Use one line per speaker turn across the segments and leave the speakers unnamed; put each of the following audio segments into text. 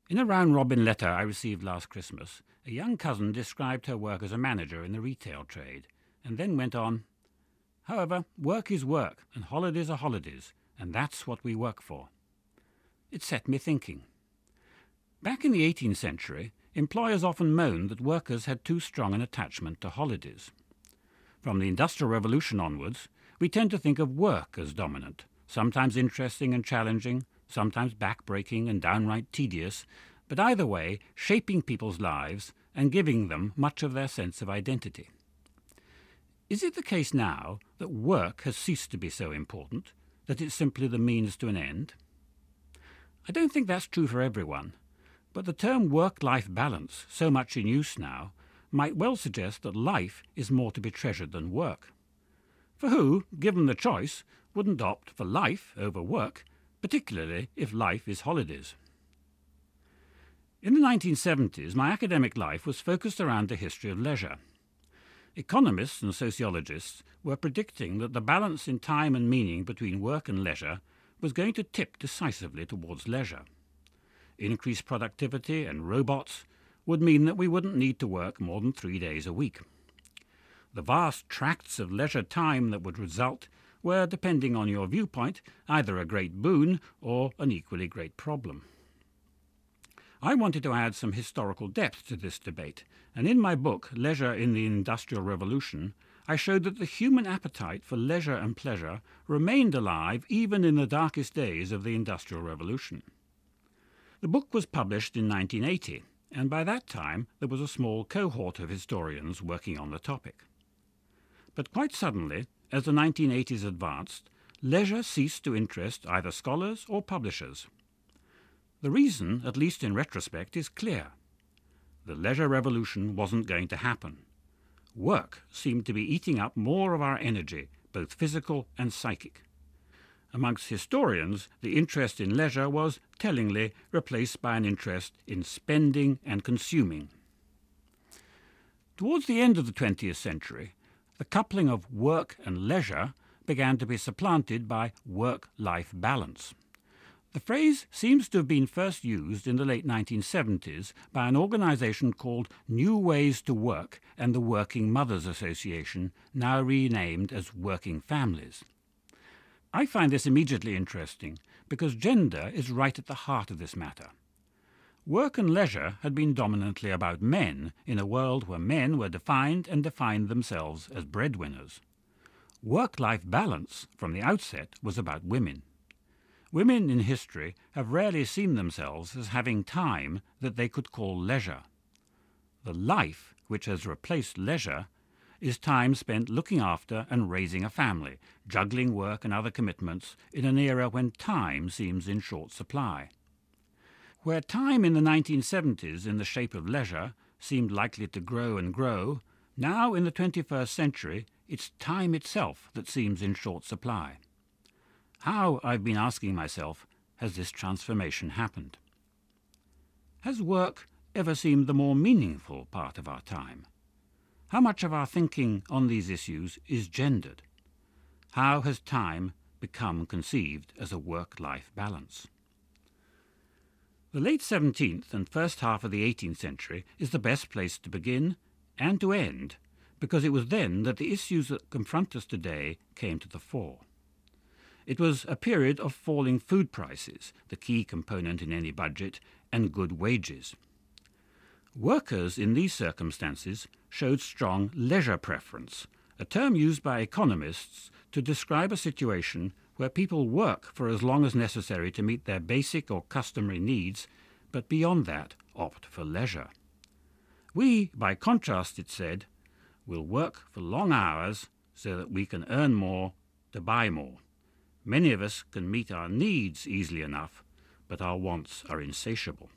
In a round-robin letter I received last Christmas, a young cousin described her work as a manager in the retail trade, and then went on, "However, work is work, and holidays are holidays, and that's what we work for." It set me thinking. Back in the 18th century, employers often moaned that workers had too strong an attachment to holidays. From the Industrial Revolution onwards, we tend to think of work as dominant, sometimes interesting and challenging, sometimes back-breaking and downright tedious, but either way, shaping people's lives and giving them much of their sense of identity. Is it the case now that work has ceased to be so important, that it's simply the means to an end? I don't think that's true for everyone, but the term work-life balance, so much in use now, might well suggest that life is more to be treasured than work. For who, given the choice, wouldn't opt for life over work, particularly if life is holidays? In the 1970s, my academic life was focused around the history of leisure. Economists and sociologists were predicting that the balance in time and meaning between work and leisure was going to tip decisively towards leisure. Increased productivity and robots would mean that we wouldn't need to work more than 3 days a week. The vast tracts of leisure time that would result were, depending on your viewpoint, either a great boon or an equally great problem. I wanted to add some historical depth to this debate, and in my book, Leisure in the Industrial Revolution, I showed that the human appetite for leisure and pleasure remained alive even in the darkest days of the Industrial Revolution. The book was published in 1980, and by that time there was a small cohort of historians working on the topic. But quite suddenly, as the 1980s advanced, leisure ceased to interest either scholars or publishers. The reason, at least in retrospect, is clear. The leisure revolution wasn't going to happen. Work seemed to be eating up more of our energy, both physical and psychic. Amongst historians, the interest in leisure was, tellingly, replaced by an interest in spending and consuming. Towards the end of the 20th century, the coupling of work and leisure began to be supplanted by work-life balance. The phrase seems to have been first used in the late 1970s by an organisation called New Ways to Work and the Working Mothers Association, now renamed as Working Families. I find this immediately interesting because gender is right at the heart of this matter. Work and leisure had been dominantly about men in a world where men were defined and defined themselves as breadwinners. Work-life balance, from the outset, was about women. Women in history have rarely seen themselves as having time that they could call leisure. The life which has replaced leisure is time spent looking after and raising a family, juggling work and other commitments in an era when time seems in short supply. Where time in the 1970s in the shape of leisure seemed likely to grow and grow, now in the 21st century it's time itself that seems in short supply. How, I've been asking myself, has this transformation happened? Has work ever seemed the more meaningful part of our time? How much of our thinking on these issues is gendered? How has time become conceived as a work-life balance? The late 17th and first half of the 18th century is the best place to begin and to end, because it was then that the issues that confront us today came to the fore. It was a period of falling food prices, the key component in any budget, and good wages. Workers in these circumstances showed strong leisure preference, a term used by economists to describe a situation where people work for as long as necessary to meet their basic or customary needs, but beyond that opt for leisure. We, by contrast, it said, will work for long hours so that we can earn more to buy more. Many of us can meet our needs easily enough, but our wants are insatiable.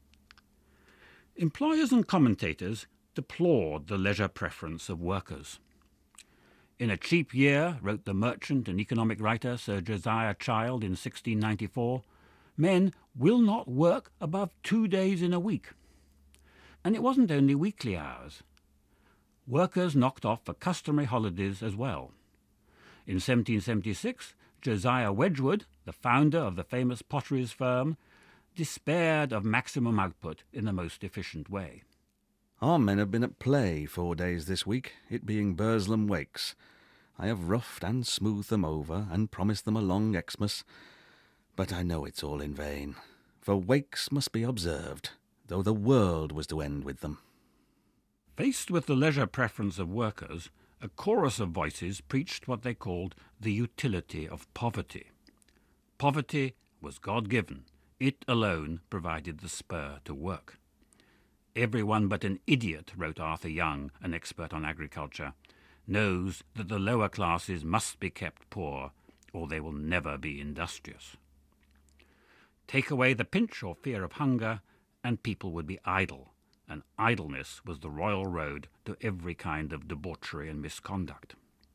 Employers and commentators deplored the leisure preference of workers. In a cheap year, wrote the merchant and economic writer Sir Josiah Child in 1694, men will not work above 2 days in a week. And it wasn't only weekly hours. Workers knocked off for customary holidays as well. In 1776, Josiah Wedgwood, the founder of the famous potteries firm, despaired of maximum output in the most efficient way.
Our men have been at play 4 days this week, it being Burslem Wakes. I have roughed and smoothed them over, and promised them a long Xmas, but I know it's all in vain, for wakes must be observed, though the world was to end with them.
Faced with the leisure preference of workers, a chorus of voices preached what they called the utility of poverty. Poverty was God-given. It alone provided the spur to work. Everyone but an idiot, wrote Arthur Young, an expert on agriculture, knows that the lower classes must be kept poor, or they will never be industrious. Take away the pinch or fear of hunger, and people would be idle, and idleness was the royal road to every kind of debauchery and misconduct.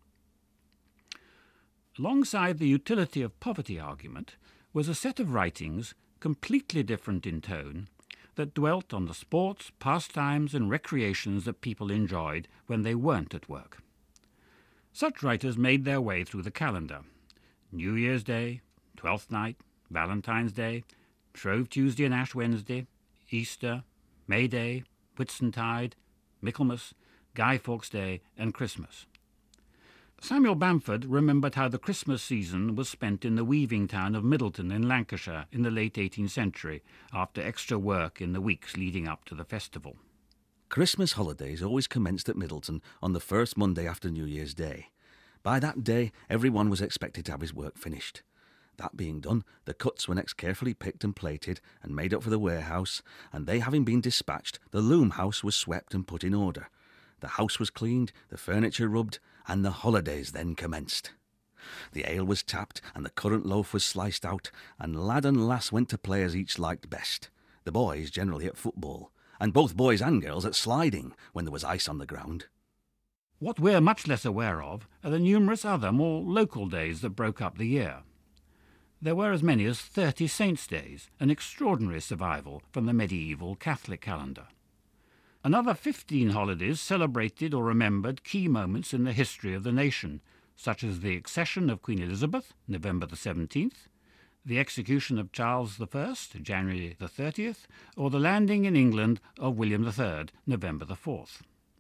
Alongside the utility of poverty argument was a set of writings completely different in tone that dwelt on the sports, pastimes and recreations that people enjoyed when they weren't at work. Such writers made their way through the calendar. New Year's Day, Twelfth Night, Valentine's Day, Shrove Tuesday and Ash Wednesday, Easter, May Day, Whitsuntide, Michaelmas, Guy Fawkes Day and Christmas. Samuel Bamford remembered how the Christmas season was spent in the weaving town of Middleton in Lancashire in the late 18th century, after extra work in the weeks leading up to the festival.
Christmas holidays always commenced at Middleton on the first Monday after New Year's Day. By that day, everyone was expected to have his work finished. That being done, the cuts were next carefully picked and plated and made up for the warehouse, and they having been dispatched, the loom house was swept and put in order. The house was cleaned, the furniture rubbed, and the holidays then commenced. The ale was tapped, and the currant loaf was sliced out, and lad and lass went to play as each liked best. The boys generally at football, and both boys and girls at sliding when there was ice on the ground.
What we're much less aware of are the numerous other, more local days that broke up the year. There were as many as 30 saints' days, an extraordinary survival from the medieval Catholic calendar. Another 15 holidays celebrated or remembered key moments in the history of the nation, such as the accession of Queen Elizabeth, November the 17th, the execution of Charles I, January the 30th, or the landing in England of William III, November the 4th.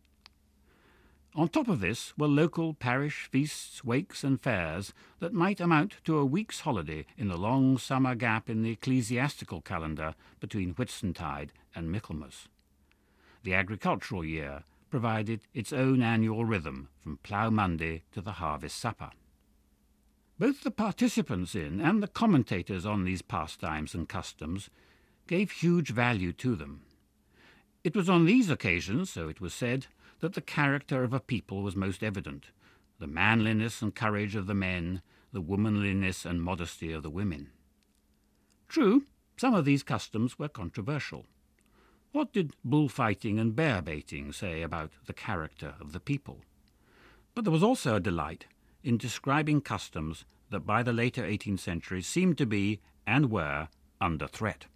On top of this were local parish feasts, wakes and fairs that might amount to a week's holiday in the long summer gap in the ecclesiastical calendar between Whitsuntide and Michaelmas. The agricultural year provided its own annual rhythm from Plough Monday to the Harvest Supper. Both the participants in and the commentators on these pastimes and customs gave huge value to them. It was on these occasions, so it was said, that the character of a people was most evident, the manliness and courage of the men, the womanliness and modesty of the women. True, some of these customs were controversial. What did bullfighting and bear-baiting say about the character of the people? But there was also a delight in describing customs that by the later 18th century seemed to be, and were, under threat.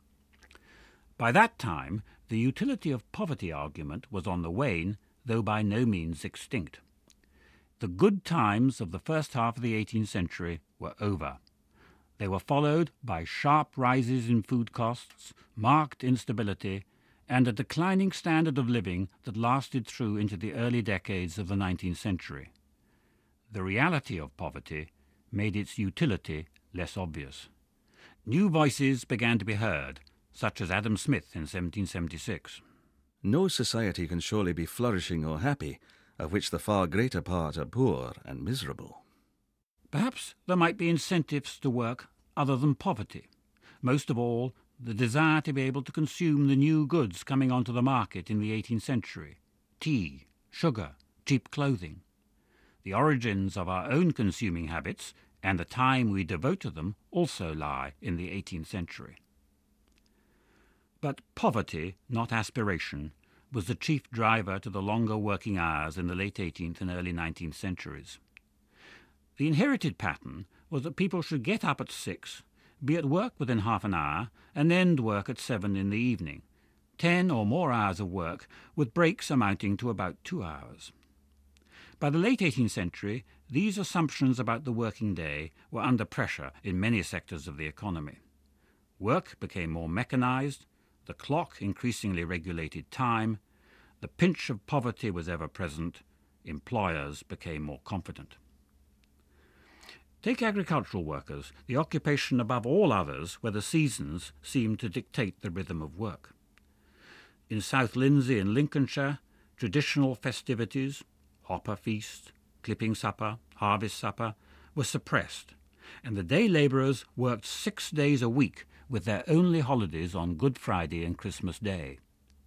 By that time, the utility of poverty argument was on the wane, though by no means extinct. The good times of the first half of the 18th century were over. They were followed by sharp rises in food costs, marked instability, and a declining standard of living that lasted through into the early decades of the 19th century. The reality of poverty made its utility less obvious. New voices began to be heard, such as Adam Smith in 1776.
No society can surely be flourishing or happy, of which the far greater part are poor and miserable.
Perhaps there might be incentives to work other than poverty. Most of all, the desire to be able to consume the new goods coming onto the market in the 18th century: tea, sugar, cheap clothing. The origins of our own consuming habits and the time we devote to them also lie in the 18th century. But poverty, not aspiration, was the chief driver to the longer working hours in the late 18th and early 19th centuries. The inherited pattern was that people should get up at 6, be at work within half an hour, and end work at 7 in the evening, 10 or more hours of work, with breaks amounting to about 2 hours. By the late 18th century, these assumptions about the working day were under pressure in many sectors of the economy. Work became more mechanised, the clock increasingly regulated time, the pinch of poverty was ever present, employers became more confident. Take agricultural workers, the occupation above all others where the seasons seemed to dictate the rhythm of work. In South Lindsey in Lincolnshire, traditional festivities, hopper feast, clipping supper, harvest supper, were suppressed, and the day labourers worked 6 days a week with their only holidays on Good Friday and Christmas Day.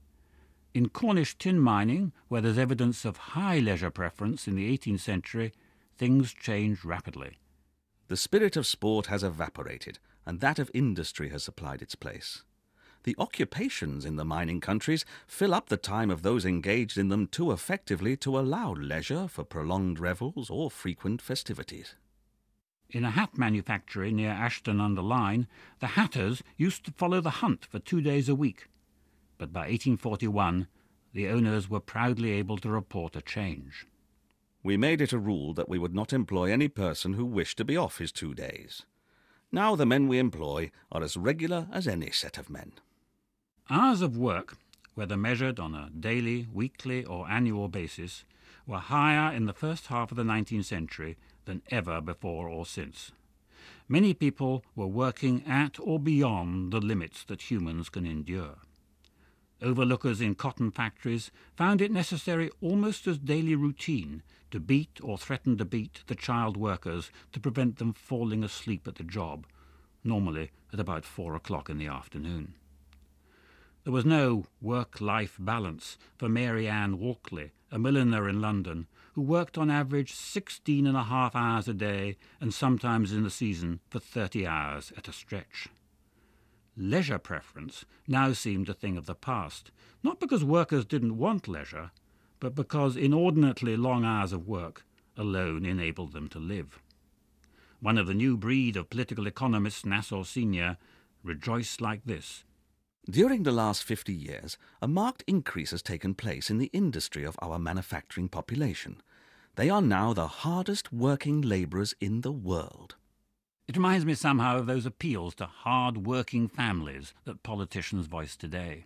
In Cornish tin mining, where there's evidence of high leisure preference in the 18th century, things changed rapidly.
The spirit of sport has evaporated, and that of industry has supplied its place. The occupations in the mining countries fill up the time of those engaged in them too effectively to allow leisure for prolonged revels or frequent festivities.
In a hat manufactory near Ashton-under-Lyne, the hatters used to follow the hunt for 2 days a week. But by 1841, the owners were proudly able to report a change.
We made it a rule that we would not employ any person who wished to be off his 2 days. Now the men we employ are as regular as any set of men.
Hours of work, whether measured on a daily, weekly or annual basis, were higher in the first half of the 19th century than ever before or since. Many people were working at or beyond the limits that humans can endure. Overlookers in cotton factories found it necessary almost as daily routine to beat or threaten to beat the child workers to prevent them falling asleep at the job, normally at about 4 o'clock in the afternoon. There was no work-life balance for Mary Ann Walkley, a milliner in London, who worked on average 16.5 hours a day and sometimes in the season for 30 hours at a stretch. Leisure preference now seemed a thing of the past, not because workers didn't want leisure, but because inordinately long hours of work alone enabled them to live. One of the new breed of political economists, Nassau Senior, rejoiced like this.
During the last 50 years, a marked increase has taken place in the industry of our manufacturing population. They are now the hardest working labourers in the world.
It reminds me somehow of those appeals to hard-working families that politicians voice today.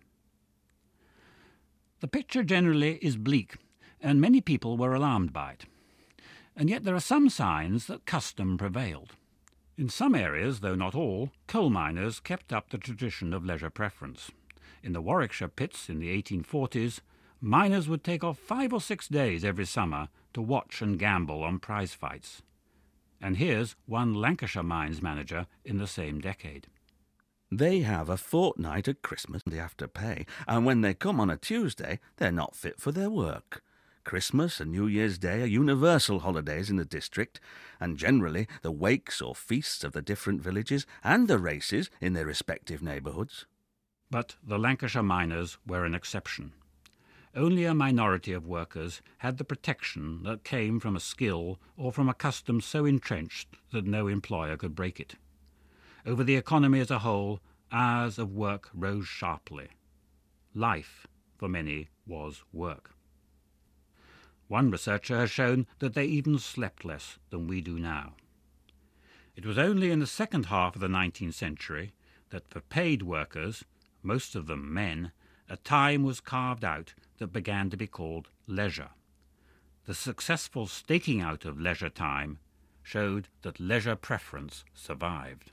The picture generally is bleak, and many people were alarmed by it. And yet there are some signs that custom prevailed. In some areas, though not all, coal miners kept up the tradition of leisure preference. In the Warwickshire pits in the 1840s, miners would take off 5 or 6 days every summer to watch and gamble on prize fights. And here's one Lancashire mines manager in the same decade.
They have a fortnight at Christmas they have to pay, and when they come on a Tuesday, they're not fit for their work. Christmas and New Year's Day are universal holidays in the district, and generally the wakes or feasts of the different villages and the races in their respective neighbourhoods.
But the Lancashire miners were an exception. Only a minority of workers had the protection that came from a skill or from a custom so entrenched that no employer could break it. Over the economy as a whole, hours of work rose sharply. Life, for many, was work. One researcher has shown that they even slept less than we do now. It was only in the second half of the 19th century that for paid workers, most of them men, a time was carved out that began to be called leisure. The successful staking out of leisure time showed that leisure preference survived.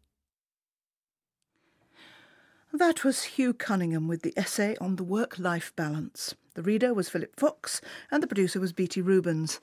That was Hugh Cunningham with the essay on the work-life balance. The reader was Philip Fox and the producer was Beattie Rubens.